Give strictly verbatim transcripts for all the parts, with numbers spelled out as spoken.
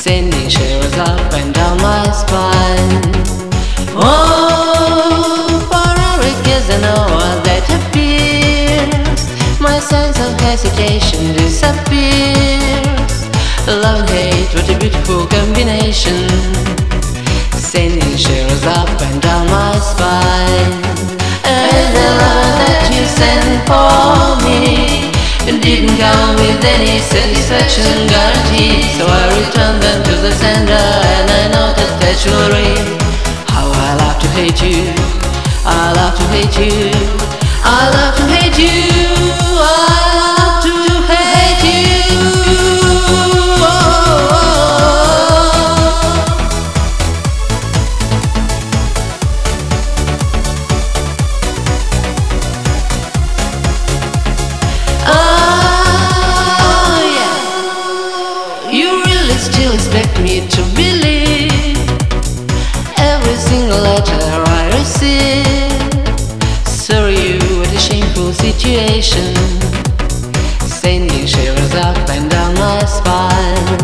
sending shivers up and down my spine. Oh, for every kiss and hour that appears, my sense of hesitation disappears. Love and hate, what a beautiful combination, sending shivers up and down my spine. And the love that you sent for me didn't come with any satisfaction guarantee, so I returned them to the sender, and I know that that will read. How I love to hate you, I love to hate you, I love to hate you, I love to hate you. Oh, oh, still expect me to believe every single letter I receive. Sorry, what a shameful situation, sending shivers up and down my spine.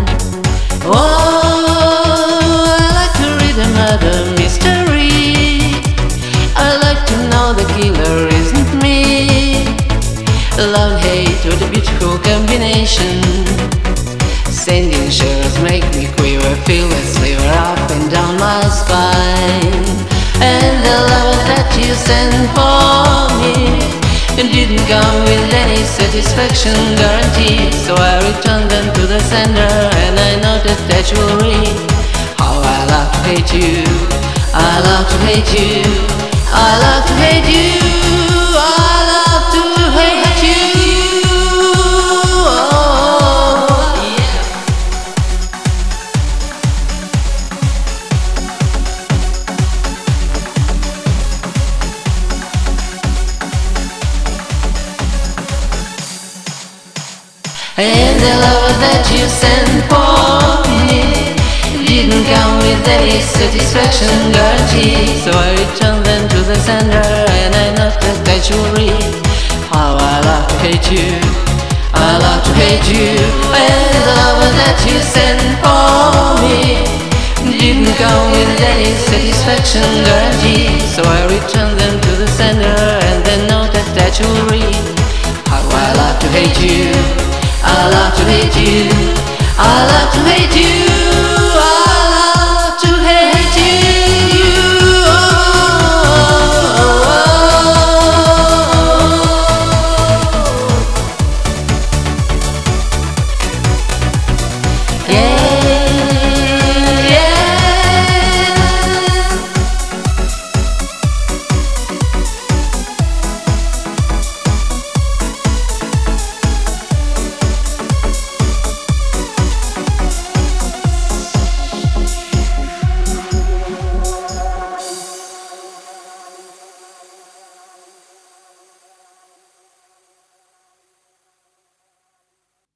Oh, I like to read a murder mystery, I like to know the killer isn't me. Love and hate, what a beautiful combination, sending shivers make me quiver, feel a sliver up and down my spine. And the love that you sent for me didn't come with any satisfaction guarantee, so I returned them to the sender, and I know that that will read. How I love to hate you, I love to hate you, I love to hate you, I love to hate you. And the love that you sent for me didn't come with any satisfaction guarantee, so I returned them to the sender, and I know that that you will read. How I love to hate you, I love to hate you. And the love that you sent for me didn't come with any satisfaction guarantee, so I returned them to the sender, and I know that that you will read. How I love to hate you, I love to hate you, I love to hate you.